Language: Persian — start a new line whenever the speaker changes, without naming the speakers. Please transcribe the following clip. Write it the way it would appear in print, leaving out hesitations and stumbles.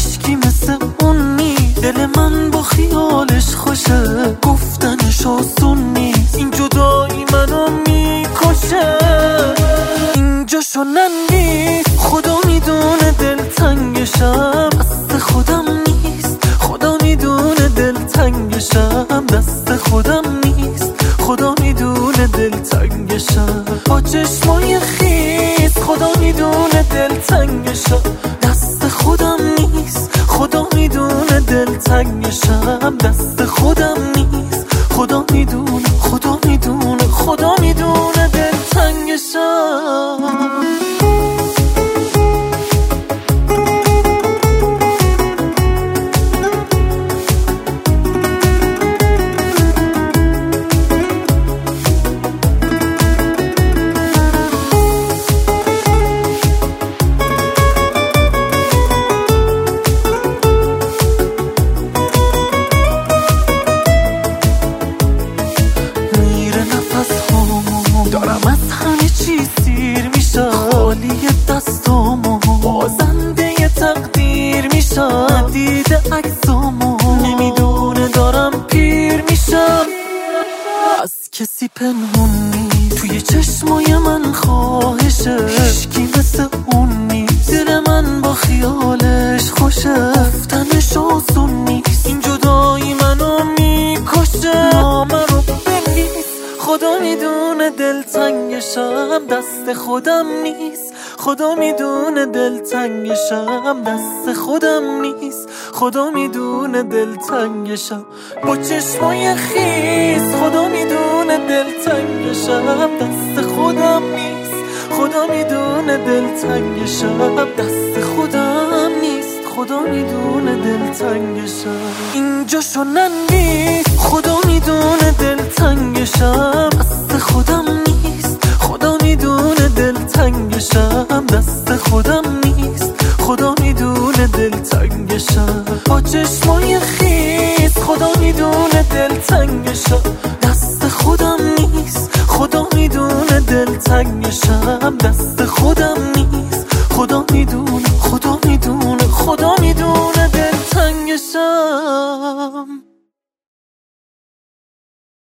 هیچکی مثل اون نیست. دل من با خیالش خوشه، گفتنش آسون نیست. این جدایی منو میکشه، اینجاشو ننگیست. خدا میدونه دلتنگشم، دست خودم نیست. خدا میدونه دلتنگشم، دست خودم نیست. خدا میدونه دلتنگشم با چشمای خیس. خدا میدونه دلتنگشم، دست خودم نیست. خدا میدونه دلتنگشم، دست خودم نیست. خدا میدونه، خدا میدونه، خدا میدونه دلتنگشم. دارم از همه چیز سیر میشم، خالی دستامو بازنده تقدیر میشم. دیده عکسامو نمیدونه دارم پیر میشم. از کسی پنهون نیست، توی چشمای من خواهشه. هیچکی مثل اون نیست، دل من با خیالش خوشه. گفتنش آسون نیست، این جدایی منو میکشه. نامه رو بنویس، خدا میدونه دلتنگشم، دست خودم نیست. خدا میدونه دلتنگشم، دست خودم نیست. خدا میدونه دلتنگشم با چشمای خیس. خدا میدونه دلتنگشم، دست خودم نیست. خدا میدونه دلتنگشم، دست خودم نیست. خدا میدونه دلتنگشم، اینجاشو ننویس. خدا میدونه دلتنگشم، دست خودم نیست. خدا میدونه دلتنگشم، دست خودم نیست. خدا میدونه دلتنگشم با چشمای خیس. خدا میدونه دلتنگشم، دست خودم نیست. خدا میدونه دلتنگشم، دست خودم نیست. خدا میدونه، خدا میدونه، خدا میدونه دلتنگشم.